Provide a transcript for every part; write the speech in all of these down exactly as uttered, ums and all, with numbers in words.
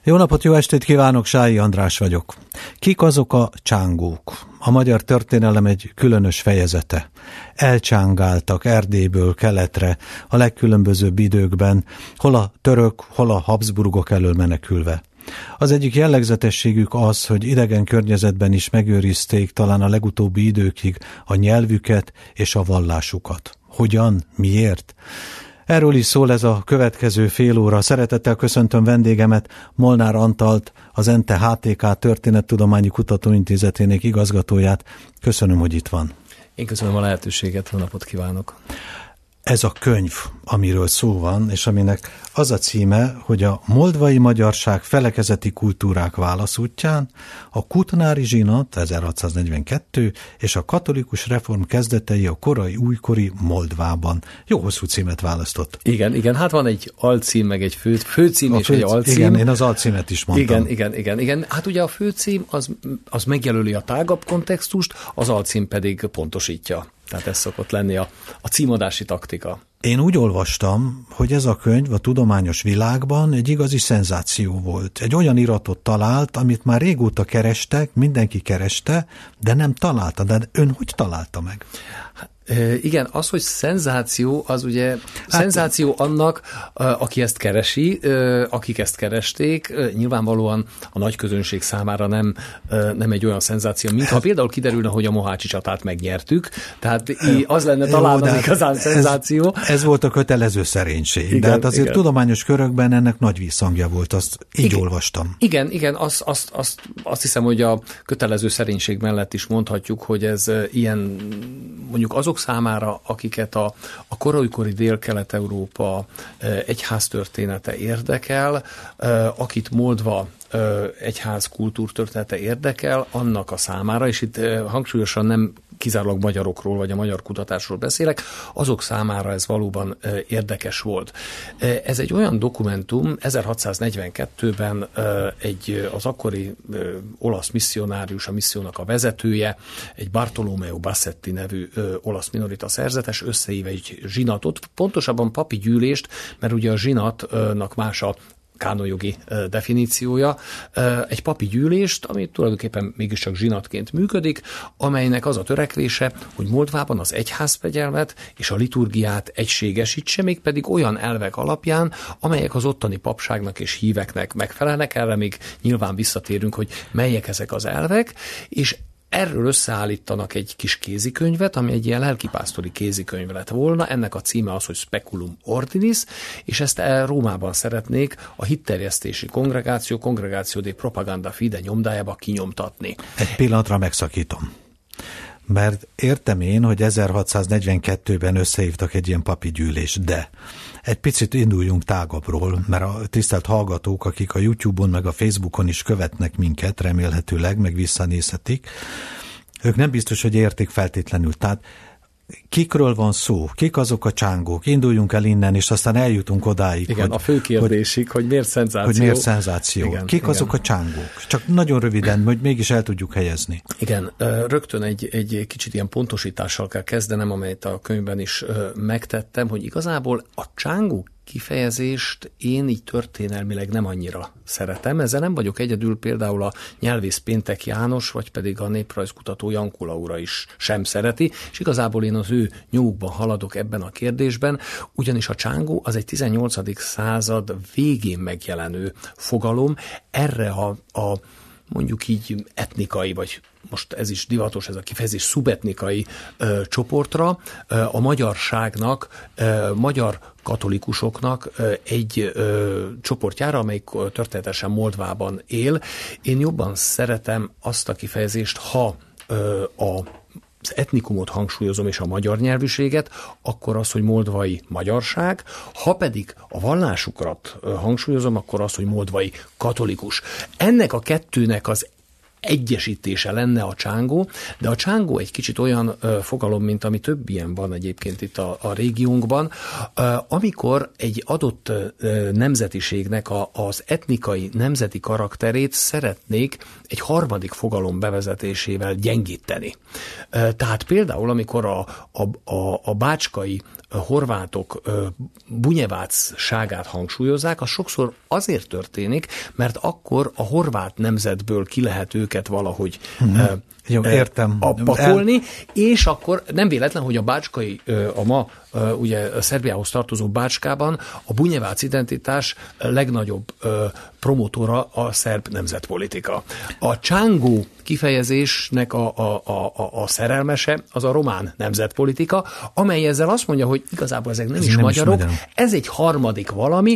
Jó napot, jó estét kívánok, Sályi András vagyok. Kik azok a csángók? A magyar történelem egy különös fejezete. Elcsángáltak Erdélyből keletre a legkülönbözőbb időkben, hol a török, hol a Habsburgok elől menekülve. Az egyik jellegzetességük az, hogy idegen környezetben is megőrizték talán a legutóbbi időkig a nyelvüket és a vallásukat. Hogyan? Miért? Erről is szól ez a következő fél óra. Szeretettel köszöntöm vendégemet, Molnár Antalt, az ENTE há té ká Történettudományi Kutatóintézetének igazgatóját. Köszönöm, hogy itt van. Én köszönöm a lehetőséget, jó napot kívánok. Ez a könyv, amiről szó van, és aminek az a címe, hogy a moldvai magyarság felekezeti kultúrák válaszútján, a kutnári zsinat ezerhatszáznegyvenkettő és a katolikus reform kezdetei a korai újkori Moldvában. Jó hosszú címet választott. Igen, igen, hát van egy alcím, meg egy fő, főcím a és fő, egy alcím. Igen, én az alcímet is mondtam. Igen, igen, igen, igen. Hát ugye a főcím az, az megjelöli a tágabb kontextust, az alcím pedig pontosítja. Tehát ez szokott lenni a, a címadási taktika. Én úgy olvastam, hogy ez a könyv a tudományos világban egy igazi szenzáció volt. Egy olyan iratot talált, amit már régóta kerestek, mindenki kereste, de nem találta. De ön hogy találta meg? Hát, igen, az, hogy szenzáció, az ugye hát, szenzáció annak, aki ezt keresi, akik ezt keresték, nyilvánvalóan a nagy közönség számára nem, nem egy olyan szenzáció, mint ha például kiderülne, hogy a mohácsi csatát megnyertük, tehát az lenne talán az igazán szenzáció. Ez, ez volt a kötelező szerénység, igen, de hát azért igen. Tudományos körökben ennek nagy visszhangja volt, azt így igen, olvastam. Igen, igen, azt, azt, azt, azt hiszem, hogy a kötelező szerénység mellett is mondhatjuk, hogy ez ilyen, mondjuk azok számára, akiket a, a korai-kori Dél-Kelet-Európa egyháztörténete érdekel, akit Moldva egyház kultúrtörténete érdekel, annak a számára, és itt hangsúlyosan nem kizárólag magyarokról, vagy a magyar kutatásról beszélek, azok számára ez valóban érdekes volt. Ez egy olyan dokumentum, ezerhatszáznegyvenkettőben egy, az akkori olasz misszionárius, a missziónak a vezetője, egy Bartolomeo Bassetti nevű olasz minorita szerzetes összeív egy zsinatot, pontosabban papi gyűlést, mert ugye a zsinatnak más a kánonjogi definíciója, egy papi gyűlést, ami tulajdonképpen mégiscsak zsinatként működik, amelynek az a törekvése, hogy Moldvában az egyházfegyelmet és a liturgiát egységesítse, mégpedig olyan elvek alapján, amelyek az ottani papságnak és híveknek megfelelnek. Erre még nyilván visszatérünk, hogy melyek ezek az elvek, és erről összeállítanak egy kis kézikönyvet, ami egy ilyen lelkipásztori kézikönyv lett volna. Ennek a címe az, hogy Speculum Ordinis, és ezt Rómában szeretnék a hitterjesztési kongregáció, Congregatio de Propaganda Fide nyomdájába kinyomtatni. Egy pillanatra megszakítom. Mert értem én, hogy ezerhatszáznegyvenkettőben összehívtak egy ilyen papi gyűlést, de egy picit induljunk tágabbról, mert a tisztelt hallgatók, akik a YouTube-on meg a Facebookon is követnek minket, remélhetőleg, meg visszanézhetik, ők nem biztos, hogy értik feltétlenül. Tehát kikről van szó? Kik azok a csángók? Induljunk el innen, és aztán eljutunk odáig. Igen, hogy, a fő kérdésig, hogy, hogy miért szenzáció. Hogy miért szenzáció. Igen, Kik igen. azok a csángók? Csak nagyon röviden, hogy mégis el tudjuk helyezni. Igen, rögtön egy, egy kicsit ilyen pontosítással kell kezdenem, amelyet a könyvben is megtettem, hogy igazából a csángók kifejezést én így történelmileg nem annyira szeretem. Ezzel nem vagyok egyedül, például a nyelvész Péntek János, vagy pedig a néprajzkutató Janku Laura is sem szereti, és igazából én az ő nyomukban haladok ebben a kérdésben, ugyanis a csángó az egy tizennyolcadik század végén megjelenő fogalom, erre a, a mondjuk így etnikai, vagy most ez is divatos, ez a kifejezés, szubetnikai ö, csoportra, ö, a magyarságnak, ö, magyar katolikusoknak ö, egy ö, csoportjára, amelyik történetesen Moldvában él. Én jobban szeretem azt a kifejezést, ha ö, a az etnikumot hangsúlyozom és a magyar nyelvűséget, akkor az, hogy moldvai magyarság, ha pedig a vallásukat hangsúlyozom, akkor az, hogy moldvai katolikus. Ennek a kettőnek az egyesítése lenne a csángó, de a csángó egy kicsit olyan ö, fogalom, mint ami több ilyen van egyébként itt a, a régiónkban, ö, amikor egy adott ö, nemzetiségnek a, az etnikai nemzeti karakterét szeretnék egy harmadik fogalom bevezetésével gyengíteni. Ö, tehát például, amikor a, a, a, a bácskai horvátok bunyevácságát hangsúlyozzák, az sokszor azért történik, mert akkor a horvát nemzetből ki lehet őket valahogy hmm. Jó, értem. A pakolni, El... és akkor nem véletlen, hogy a bácskai, a ma ugye a Szerbiához tartozó Bácskában a bunyevác identitás legnagyobb promotora a szerb nemzetpolitika. A csángó kifejezésnek a, a, a, a szerelmese az a román nemzetpolitika, amely ezzel azt mondja, hogy igazából ezek nem ez is nem magyarok, is ez egy harmadik valami,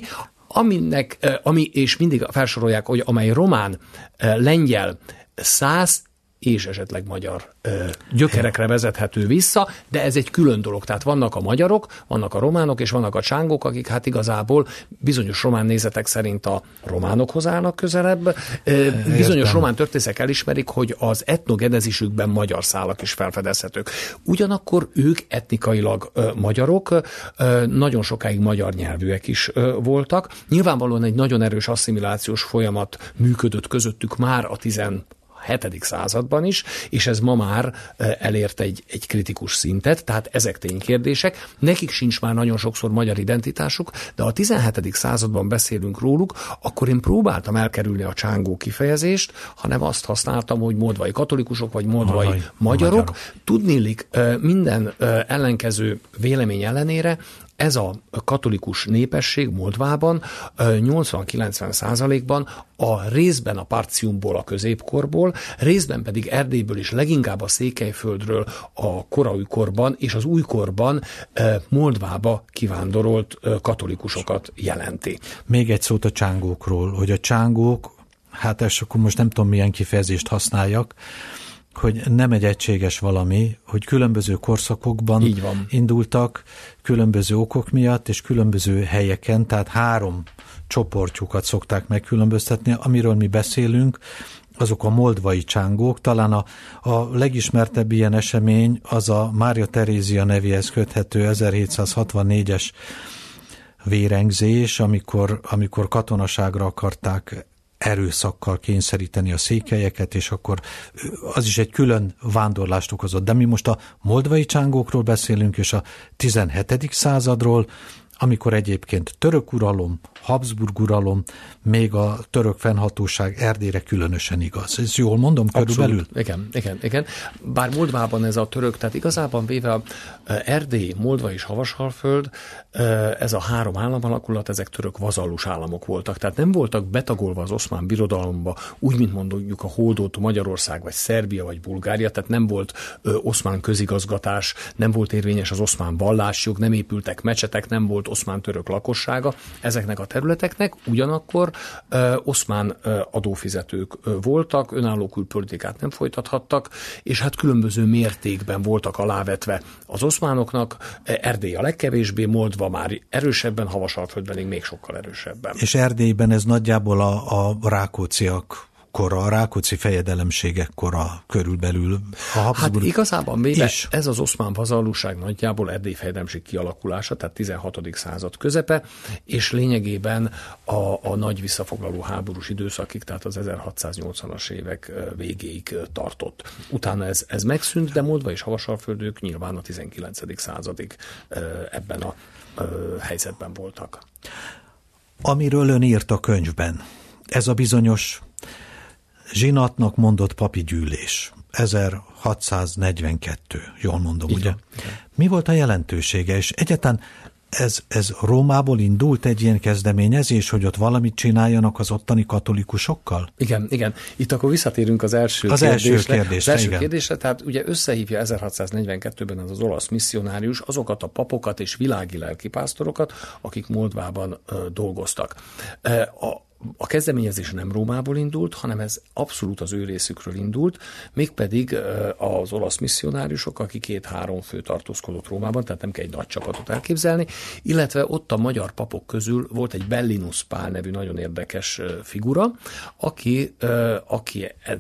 aminek, ami, és mindig felsorolják, hogy amely román, lengyel, szász, és esetleg magyar ö, gyökerekre vezethető vissza, de ez egy külön dolog. Tehát vannak a magyarok, vannak a románok, és vannak a csángók, akik hát igazából bizonyos román nézetek szerint a románokhoz állnak közelebb. Ö, bizonyos Értem. román történészek elismerik, hogy az etnogenezisükben magyar szálak is felfedezhetők. Ugyanakkor ők etnikailag ö, magyarok, ö, nagyon sokáig magyar nyelvűek is ö, voltak. Nyilvánvalóan egy nagyon erős asszimilációs folyamat működött közöttük már a tizen hetedik században is, és ez ma már elért egy, egy kritikus szintet, tehát ezek ténykérdések. Nekik sincs már nagyon sokszor magyar identitásuk, de ha a tizenhetedik században beszélünk róluk, akkor én próbáltam elkerülni a csángó kifejezést, hanem azt használtam, hogy moldvai katolikusok, vagy moldvai Moldvai, magyarok. magyarok. Tudnélik minden ellenkező vélemény ellenére, ez a katolikus népesség Moldvában nyolcvan-kilencven százalékban a részben a Partiumból, a középkorból, részben pedig Erdélyből és leginkább a Székelyföldről a koraújkorban és az újkorban Moldvába kivándorolt katolikusokat jelenti. Még egy szót a csángókról, hogy a csángók, hát és akkor most nem tudom milyen kifejezést használjak, hogy nem egy egységes valami, hogy különböző korszakokban Így van. indultak, különböző okok miatt, és különböző helyeken, tehát három csoportjukat szokták megkülönböztetni, amiről mi beszélünk, azok a moldvai csángók. Talán a, a legismertebb ilyen esemény az a Mária Terézia nevéhez köthető ezerhétszázhatvannégyes vérengzés, amikor, amikor katonaságra akarták erőszakkal kényszeríteni a székelyeket, és akkor az is egy külön vándorlást okozott. De mi most a moldvai csángókról beszélünk, és a tizenhetedik századról, amikor egyébként török uralom, Habsburg uralom, még a török fennhatóság Erdélyre különösen igaz. Ez jól mondom körülbelül? Abszolút. Igen, igen, igen. Bár Moldvában ez a török, tehát igazában véve Erdély, Moldva és Havasalföld, ez a három államalakulat, ezek török vazallus államok voltak. Tehát nem voltak betagolva az oszmán birodalomba, úgy, mint mondjuk a hódoltó Magyarország, vagy Szerbia, vagy Bulgária, tehát nem volt oszmán közigazgatás, nem volt érvényes az oszmán vallásjog, nem épültek mecsetek, nem volt oszmán török lakossága ezeknek a területeknek, ugyanakkor ö, oszmán ö, adófizetők ö, voltak, önálló külpolitikát nem folytathattak, és hát különböző mértékben voltak alávetve az oszmánoknak, Erdély a legkevésbé, Moldva már erősebben, Havasalföldben még sokkal erősebben. És Erdélyben ez nagyjából a, a rákócziak kora, a Rákóczi fejedelemségek kora körülbelül. A Habsburg... Hát igazában véve ez az oszmán vazallúság nagyjából Erdély fejedelemség kialakulása, tehát tizenhatodik század közepe, és lényegében a, a nagy visszafoglaló háborús időszakig, tehát az ezerhatszáznyolcvanas évek végéig tartott. Utána ez, ez megszűnt, de Moldva és Havasalföldők nyilván a tizenkilencedik századig ebben a helyzetben voltak. Amiről ön írt a könyvben, ez a bizonyos zsinatnak mondott papi gyűlés, ezerhatszáznegyvenkettő, jól mondom, Igen, ugye? igen. Mi volt a jelentősége, és egyáltalán ez, ez Rómából indult egy ilyen kezdeményezés, hogy ott valamit csináljanak az ottani katolikusokkal? Igen, igen. Itt akkor visszatérünk az első az kérdésre. Első kérdésre az első igen. kérdésre, tehát ugye összehívja ezerhatszáznegyvenkettőben az, az olasz misszionárius azokat a papokat és világi lelkipásztorokat, akik Moldvában ö, dolgoztak. A A kezdeményezés nem Rómából indult, hanem ez abszolút az ő részükről indult, mégpedig az olasz misszionáriusok, aki két-három fő tartózkodott Rómában, tehát nem kell egy nagy csapatot elképzelni, illetve ott a magyar papok közül volt egy Bellinus Pál nevű nagyon érdekes figura, aki, aki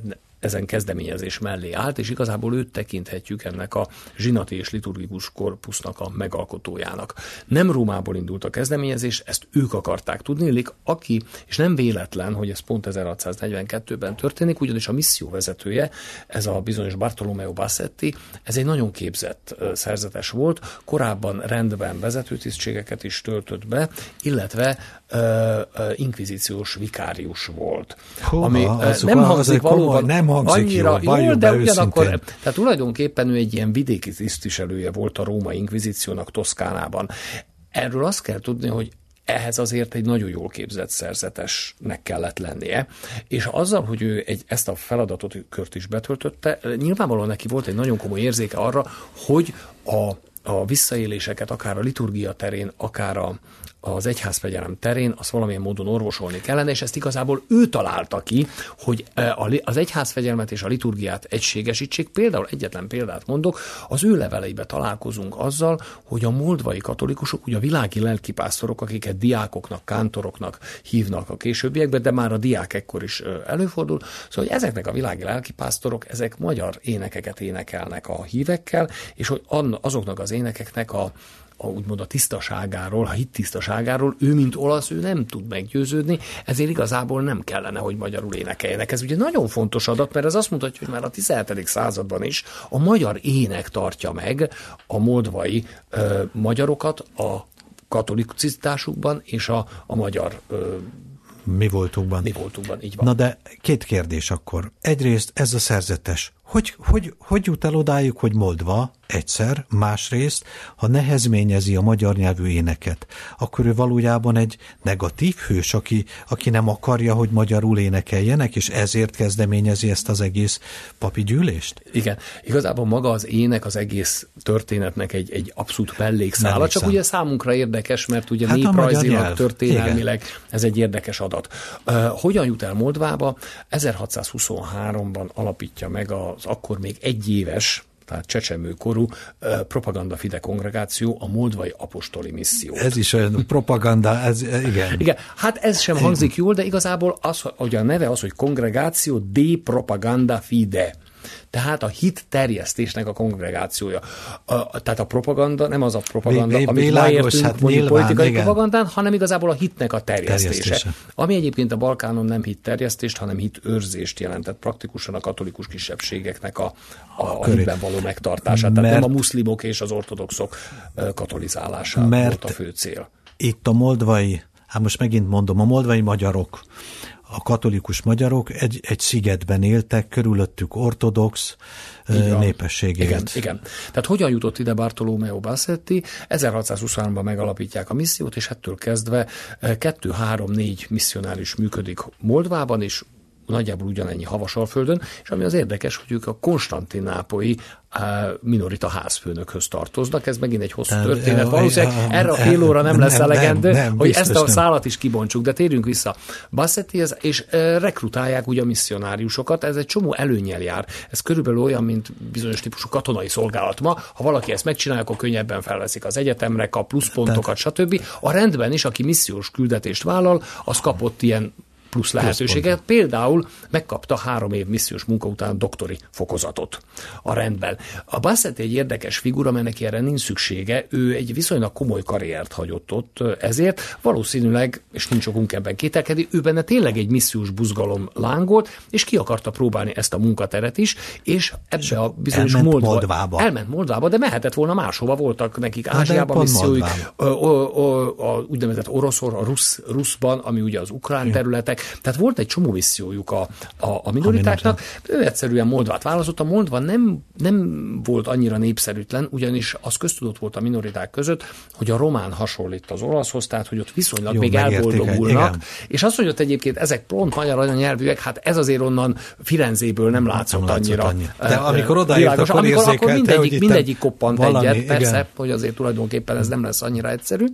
ezen kezdeményezés mellé állt, és igazából őt tekinthetjük ennek a zsinati és liturgikus korpusznak a megalkotójának. Nem Rómából indult a kezdeményezés, ezt ők akarták tudni, aki, és nem véletlen, hogy ez pont ezerhatszáznegyvenkettőben történik, ugyanis a misszió vezetője, ez a bizonyos Bartolomeo Bassetti, ez egy nagyon képzett szerzetes volt, korábban rendben vezetőtisztségeket is töltött be, illetve uh, uh, inkvizíciós vikárius volt. Húha, ami uh, nem az hangzik valóban nem hangzik annyira jól, jól, de őszintén. ugyanakkor, tehát tulajdonképpen ő egy ilyen vidéki tisztviselője volt a római inkvizíciónak Toszkánában. Erről azt kell tudni, hogy ehhez azért egy nagyon jól képzett szerzetesnek kellett lennie, és azzal, hogy ő egy, ezt a feladatot kört is betöltötte, nyilvánvalóan neki volt egy nagyon komoly érzéke arra, hogy a, a visszaéléseket akár a liturgia terén, akár a, az egyházfegyelem terén azt valamilyen módon orvosolni kellene, és ezt igazából ő találta ki, hogy az egyházfegyelmet és a liturgiát egységesítsék. Például egyetlen példát mondok, az ő leveleibe találkozunk azzal, hogy a moldvai katolikusok, ugye a világi lelkipásztorok, akiket diákoknak, kántoroknak hívnak a későbbiekben, de már a diák ekkor is előfordul, szóval hogy ezeknek a világi lelkipásztorok, ezek magyar énekeket énekelnek a hívekkel, és hogy azoknak az énekeknek a a, úgymond a tisztaságáról, a hit tisztaságáról, ő, mint olasz, ő nem tud meggyőződni, ezért igazából nem kellene, hogy magyarul énekeljenek. Ez ugye nagyon fontos adat, mert ez azt mutatja, hogy már a tizenhetedik században is a magyar ének tartja meg a moldvai ö, magyarokat a katolicitásukban és a, a magyar ö, mi voltunkban. Mi voltunkban, így van. Na de két kérdés akkor. Egyrészt ez a szerzetes. Hogy, hogy, hogy jut el odáig, hogy Moldva egyszer, másrészt, ha nehezményezi a magyar nyelvű éneket, akkor ő valójában egy negatív hős, aki, aki nem akarja, hogy magyarul énekeljenek, és ezért kezdeményezi ezt az egész papi gyűlést? Igen. Igazából maga az ének az egész történetnek egy, egy abszolút mellékszála, csak ugye számunkra érdekes, mert ugye hát néprajzilag, történelmileg igen. Ez egy érdekes adat. Uh, hogyan jut el Moldvába? ezerhatszázhuszonháromban alapítja meg az akkor még egyéves, tehát csecsemőkorú uh, Propaganda Fide kongregáció, a moldvai apostoli misszió. Ez is olyan propaganda, ez, igen. Igen, hát ez sem hangzik jól, de igazából az, hogy a neve az, hogy kongregáció de Propaganda Fide. Tehát a hit terjesztésnek a kongregációja. A, tehát a propaganda nem az a propaganda, Vé, amit világos, ma értünk, hát mondjuk nyilván, politikai igen. propagandán, hanem igazából a hitnek a terjesztése. terjesztése. Ami egyébként a Balkánon nem hit terjesztést, hanem hit őrzést jelentett praktikusan a katolikus kisebbségeknek a, a, a hitben való megtartását. Tehát mert, nem a muszlimok és az ortodoxok katolizálása volt a fő cél. Itt a moldvai, hát most megint mondom, a moldvai magyarok, a katolikus magyarok egy, egy szigetben éltek, körülöttük ortodox népesség élt. Igen, igen. Tehát hogyan jutott ide Bartolomeo Bassetti? ezerhatszázhuszonháromban megalapítják a missziót, és ettől kezdve kettő, három, négy misszionárius működik Moldvában, és nagyjából ugyanennyi Havasalföldön, és ami az érdekes, hogy ők a konstantinápolyi minorita házfőnökhöz tartoznak. Ez megint egy hosszú történet. Valószínűleg erre a fél óra nem lesz elegendő, hogy ezt a szálat is kibontsuk, de térjünk vissza Bassettihez, és rekrutálják ugye a misszionáriusokat. Ez egy csomó előnnyel jár. Ez körülbelül olyan, mint bizonyos típusú katonai szolgálat ma. Ha valaki ezt megcsinálja, akkor könnyebben felveszik az egyetemre, kap pluszpontokat, stb. A rendben is, aki missziós küldetést vállal, az kapott ilyen plusz lehetőséget. Például megkapta három év missziós munka után doktori fokozatot a rendben. A Bassetti egy érdekes figura, mert neki erre nincs szüksége, ő egy viszonylag komoly karriert hagyott ott, ezért valószínűleg, és nincs okunk ebben kételkedni, ő benne tényleg egy missziós buzgalom lángolt, és ki akarta próbálni ezt a munkateret is, és ebbe a bizonyos elment Moldva, Moldvába. Elment Moldvába, de mehetett volna máshova, voltak nekik Ázsiában misszióik, a, a, a, a úgynevezett oroszor, a rusz, ruszban, ami ugye az ukrán ja. területek. Tehát volt egy csomó missziójuk a, a, a minoritáknak. Ő egyszerűen Moldvát választott. A Moldva nem, nem volt annyira népszerűtlen, ugyanis az köztudott volt a minoriták között, hogy a román hasonlít az olaszhoz, tehát hogy ott viszonylag jó, még elboldogulnak. És azt, hogy ott egyébként ezek pont magyar anyanyelvűek, hát ez azért onnan Firenzéből nem látszott, nem látszott annyira. Annyi. De amikor odaért, akkor amikor, akkor mindegyik, mindegyik koppant valami, egyet, persze, igen. hogy azért tulajdonképpen ez nem lesz annyira egyszerű.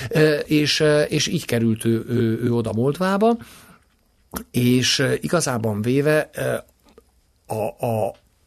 És, és így került ő, ő, ő oda Moldvába, és igazában véve a, a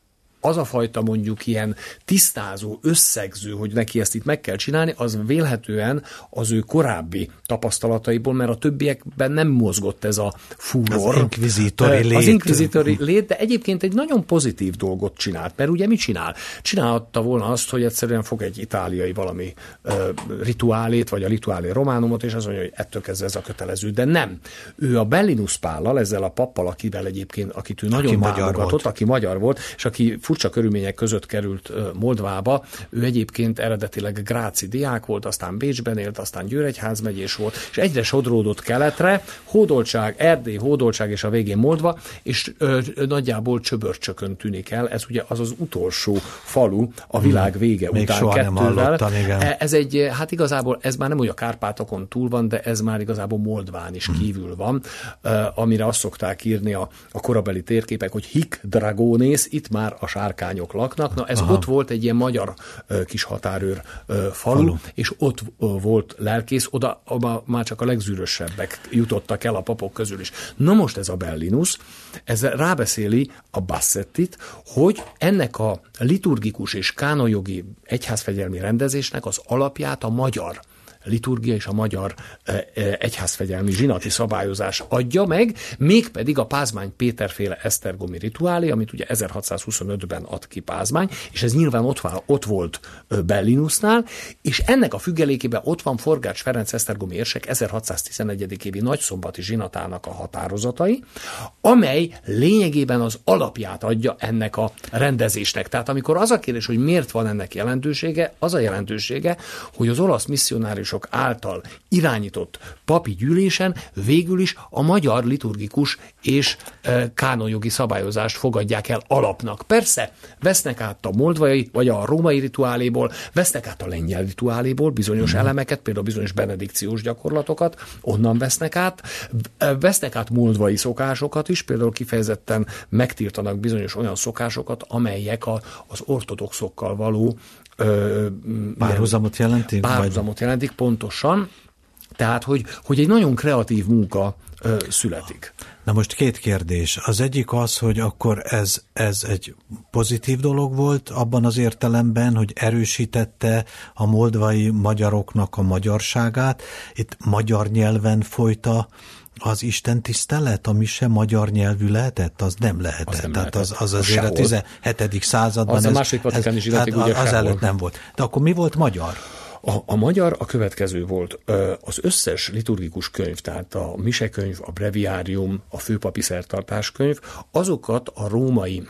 az a fajta mondjuk ilyen tisztázó, összegző, hogy neki ezt itt meg kell csinálni, az vélhetően az ő korábbi tapasztalataiból, mert a többiekben nem mozgott ez a furor. Az inkvizitori lét. Az inkvizitori lét, de egyébként egy nagyon pozitív dolgot csinált, mert ugye mit csinál? Csinálhatta volna azt, hogy egyszerűen fog egy itáliai valami uh, rituálét, vagy a rituálé románumot, és az mondja, hogy ettől kezdve ez a kötelező, de nem. Ő a Bellinus Pállal, ezzel a pappal, akivel egyébként, akit ő nagyon támogatott, aki magyar volt, és aki furcsa körülmények között került Moldvába, ő egyébként eredetileg gráci diák volt, aztán Bécsben élt, aztán Győregyházmegyés volt, és egyre sodródott keletre, hódoltság, Erdély, hódoltság, és a végén Moldva, és ö, nagyjából Csöbörcsökön tűnik el, ez ugye az az utolsó falu a világ vége hmm. után kettővel. Ez egy, hát igazából ez már nem úgy a Kárpátokon túl van, de ez már igazából Moldván is hmm. kívül van, amire azt szokták írni a, a korabeli térképek, hogy Hic Dragones, itt már a sárkányok laknak. Na ez Aha. ott volt egy ilyen magyar uh, kis határőr uh, falu, falu, és ott uh, volt lelkész, oda, oda már csak a legzűrösebbek jutottak el a papok közül is. Na most ez a Bellinus, ez rábeszéli a Bassettit, hogy ennek a liturgikus és kánonjogi egyházfegyelmi rendezésnek az alapját a magyar liturgia és a magyar egyházfegyelmi zsinati szabályozás adja meg, mégpedig a Pázmány Péterféle esztergomi rituálé, amit ugye ezerhatszázhuszonötben ad ki Pázmány, és ez nyilván ott, van, ott volt Bellinusnál, és ennek a függelékében ott van Forgács Ferenc esztergomi érsek ezerhatszáztizenegy. évi nagyszombati zsinatának a határozatai, amely lényegében az alapját adja ennek a rendezésnek. Tehát amikor az a kérdés, hogy miért van ennek jelentősége, az a jelentősége, hogy az olasz misszionárius által irányított papi gyűlésen végül is a magyar liturgikus és e, kánonjogi szabályozást fogadják el alapnak. Persze, vesznek át a moldvai, vagy a római rituáléból, vesznek át a lengyel rituáléból bizonyos mm. elemeket, például bizonyos benedikciós gyakorlatokat, onnan vesznek át, vesznek át moldvai szokásokat is, például kifejezetten megtiltanak bizonyos olyan szokásokat, amelyek a, az ortodoxokkal való Ö, párhuzamot jelentik? Párhuzamot jelentik, pontosan. Tehát, hogy, hogy egy nagyon kreatív munka ö, születik. Na most két kérdés. Az egyik az, hogy akkor ez, ez egy pozitív dolog volt abban az értelemben, hogy erősítette a moldvai magyaroknak a magyarságát. Itt magyar nyelven folyta az Isten tisztelet, ami sem magyar nyelvű lehetett, az nem lehetett. Az nem Tehát lehetett. az, az azért Sehol. A tizenhetedik században az ez, a második vatikáni zsinatig hát ugye az sehol. előtt nem volt. De akkor mi volt magyar? A, a magyar a következő volt. Az összes liturgikus könyv, tehát a misekönyv, a breviárium, a főpapi szertartáskönyv, azokat a római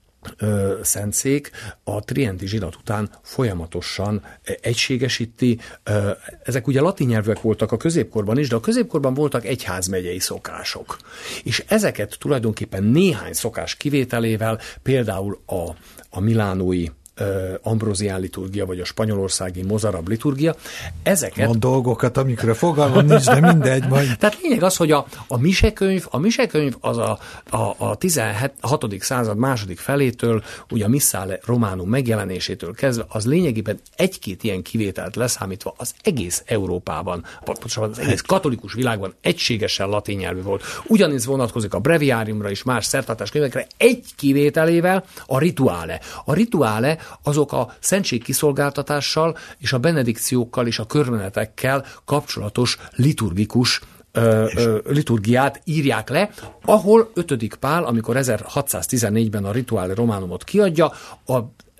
Ö, szentszék a trienti zsinat után folyamatosan egységesíti. Ö, ezek ugye latin nyelvűek voltak a középkorban is, de a középkorban voltak egyházmegyei szokások. És ezeket tulajdonképpen néhány szokás kivételével, például a, a milánói Ambrózián liturgia, vagy a spanyolországi Mozarab liturgia. Ezeket... Van dolgokat, amikre fogalmam nincs, de mindegy majd. Tehát lényeg az, hogy a, a misekönyv, a misekönyv az a, a, a tizenhatodik század második felétől, ugye a Missale Románum megjelenésétől kezdve, az lényegében egy-két ilyen kivételt leszámítva az egész Európában, pontosan az egész katolikus világban egységesen latin nyelvű volt. Ugyanígy vonatkozik a breviáriumra és más szertartáskönyvekre, egy kivételével a rituále. A rituále azok a szentségkiszolgáltatással és a benedikciókkal és a körmenetekkel kapcsolatos liturgikus ö, ö, liturgiát írják le, ahol ötödik Pál, amikor ezerhatszáztizennégyben a Rituale Romanumot kiadja, a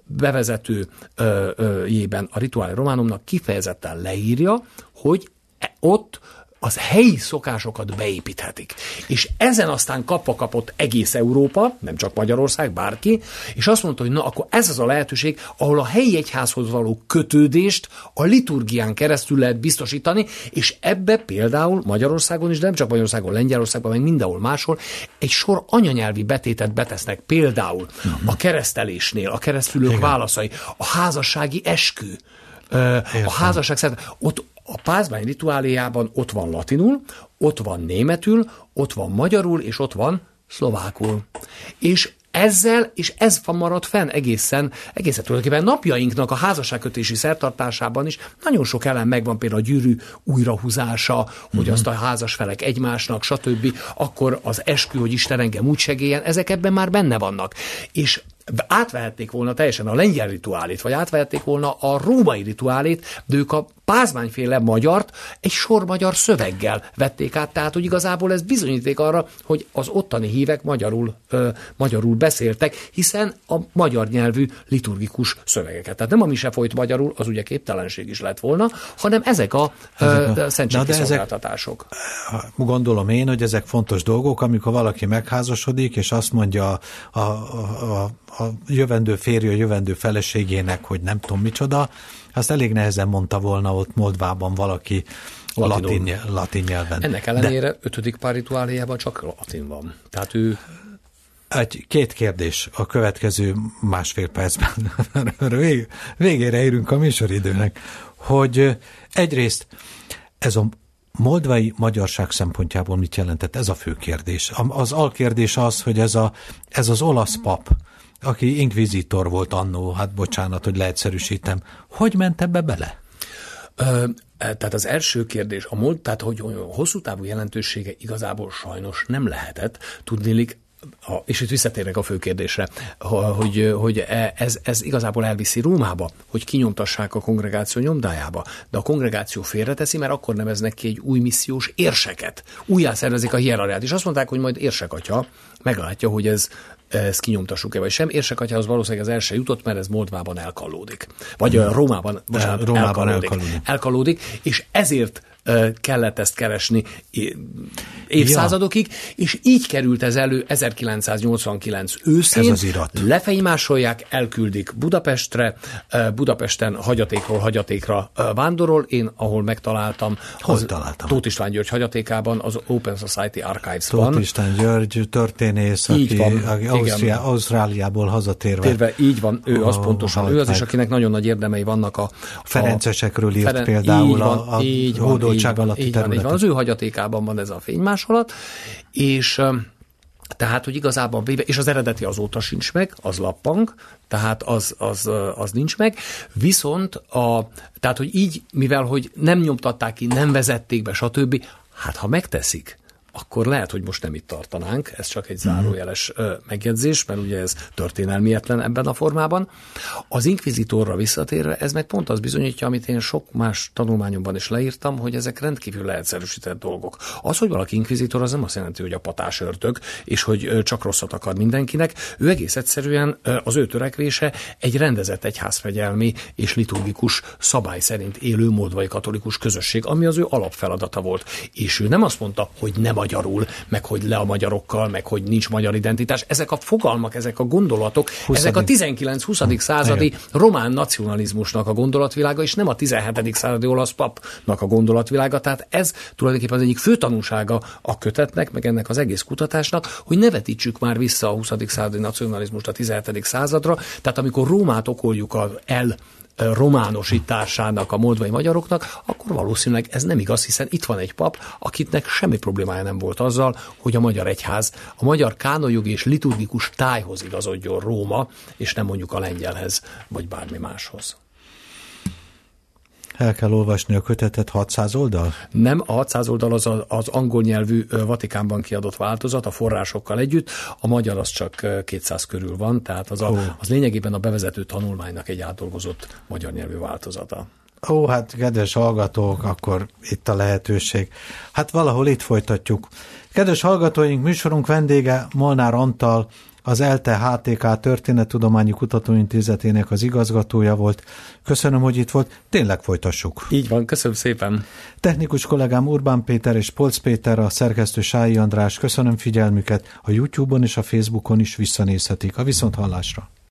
bevezetőjében a Rituale Romanumnak kifejezetten leírja, hogy ott az helyi szokásokat beépíthetik. És ezen aztán kapva kapott egész Európa, nem csak Magyarország, bárki, és azt mondta, hogy na, akkor ez az a lehetőség, ahol a helyi egyházhoz való kötődést a liturgián keresztül lehet biztosítani, és ebbe például Magyarországon is, de nem csak Magyarországon, Lengyelországban, meg mindenhol máshol egy sor anyanyelvi betétet betesznek, például uh-huh. a keresztelésnél, a keresztülők válaszai, a házassági eskü, Értem. A házasság szerint, ott a Pázmány rituáléjában ott van latinul, ott van németül, ott van magyarul, és ott van szlovákul. És ezzel, és ez van maradt fenn egészen, egészen tulajdonképpen napjainknak a házasságkötési szertartásában is nagyon sok elem megvan, például a gyűrű újrahúzása, hogy uh-huh. azt a házasfelek egymásnak, stb. Akkor az eskü, hogy Isten engem úgy segélyen, ezek ebben már benne vannak. És átvehették volna teljesen a lengyel rituálét, vagy átvehették volna a római rituálét, de ők a Pázmányféle magyart egy sor magyar szöveggel vették át, tehát hogy igazából ez bizonyíték arra, hogy az ottani hívek magyarul, ö, magyarul beszéltek, hiszen a magyar nyelvű liturgikus szövegeket. Tehát nem a mise folyt magyarul, az ugye képtelenség is lett volna, hanem ezek a, ezek a szentségkiszolgáltatások. Gondolom én, hogy ezek fontos dolgok, amikor valaki megházasodik, és azt mondja a, a, a, a jövendő férje, a jövendő feleségének, hogy nem tudom micsoda, azt elég nehezen mondta volna ott Moldvában valaki latin, latin nyelven. Ennek ellenére De, ötödik pár rituáléjában csak latin van. Tehát ő... Egy, két kérdés a következő másfél percben. Vég, végére érünk a műsoridőnek, hogy egyrészt ez a moldvai magyarság szempontjából mit jelentett? Ez a fő kérdés. Az alkérdés az, hogy ez, a, ez az olasz pap, aki inkvizitor volt annó, hát bocsánat, hogy leegyszerűsítem, hogy ment ebbe bele? Ö, tehát az első kérdés, a mold, tehát hogy hosszú távú jelentősége igazából sajnos nem lehetett. Tudniillik, Ha, és itt visszatérnek a fő kérdésre, hogy, hogy ez, ez igazából elviszi Rómába, hogy kinyomtassák a kongregáció nyomdájába, de a kongregáció félreteszi, mert akkor neveznek ki egy új missziós érseket. Újjá szervezik a hierarchiát, és azt mondták, hogy majd érsekatya meglátja, hogy ez, ezt kinyomtassuk-e vagy sem. Érsekatyahoz valószínűleg az el se jutott, mert ez Moldvában elkallódik. Vagy hmm. Rómában, bocsánat, Rómában elkallódik. elkallódik. Elkallódik, és ezért kellett ezt keresni évszázadokig, ja. és így került ez elő ezerkilencszáznyolcvankilenc őszén, lefejmásolják, elküldik Budapestre, Budapesten hagyatékról hagyatékra vándorol, én ahol megtaláltam, Hol az találtam? Tóth István György hagyatékában, az Open Society Archives-ban. Tóth István György történész, aki, van, aki Ausztria, Ausztráliából hazatérve. Térve, így van, ő az oh, pontosan, ő az is, akinek nagyon nagy érdemei vannak a... a Ferencesekről írt Feren, például van, a, a hódoltság alatti így van, így van. Az ő hagyatékában van ez a fénymásolat, és tehát, hogy igazából véve, és az eredeti azóta sincs meg, az lappang, tehát az, az, az nincs meg, viszont a, tehát, hogy így, mivel hogy nem nyomtatták ki, nem vezették be, stb., hát ha megteszik, akkor lehet, hogy most nem itt tartanánk, ez csak egy zárójeles uh, megjegyzés, mert ugye ez történelmietlen ebben a formában. Az inkvizitorra visszatérve, ez meg pont az bizonyítja, amit én sok más tanulmányomban is leírtam, hogy ezek rendkívül leegyszerűsített dolgok. Az, hogy valaki inkvizitor, az nem azt jelenti, hogy a patás ördög, és hogy uh, csak rosszat akar mindenkinek. Ő egész egyszerűen uh, az ő törekvése egy rendezett egyházfegyelmi és liturgikus szabály szerint élő moldvai katolikus közösség, ami az ő alapfeladata volt. És ő nem azt mondta, hogy nem magyarul, meg hogy le a magyarokkal, meg hogy nincs magyar identitás. Ezek a fogalmak, ezek a gondolatok, huszadik ezek a tizenkilenc-huszadik századi román nacionalizmusnak a gondolatvilága, és nem a tizenhetedik századi olasz papnak a gondolatvilága. Tehát ez tulajdonképpen az egyik fő tanúsága a kötetnek, meg ennek az egész kutatásnak, hogy ne vetítsük már vissza a huszadik századi nacionalizmust a tizenhetedik századra. Tehát amikor Rómát okoljuk az el románosításának a moldvai magyaroknak, akkor valószínűleg ez nem igaz, hiszen itt van egy pap, akitnek semmi problémája nem volt azzal, hogy a magyar egyház, a magyar kánonjogi és liturgikus tájhoz igazodjon Róma, és nem mondjuk a lengyelhez, vagy bármi máshoz. El kell olvasni a kötetet, hatszáz oldal? Nem, a hatszáz oldal az az angol nyelvű Vatikánban kiadott változat, a forrásokkal együtt, a magyar az csak kétszáz körül van, tehát az, a, oh. az lényegében a bevezető tanulmánynak egy átdolgozott magyar nyelvű változata. Ó, hát kedves hallgatók, akkor itt a lehetőség. Hát valahol itt folytatjuk. Kedves hallgatóink, műsorunk vendége Molnár Antal, az ELTE há té ká Történettudományi Kutatóintézetének az igazgatója volt. Köszönöm, hogy itt volt. Tényleg folytassuk. Így van, köszönöm szépen. Technikus kollégám Urbán Péter és Polc Péter, a szerkesztő Sályi András. Köszönöm figyelmüket. A YouTube-on és a Facebookon is visszanézhetik. A viszonthallásra.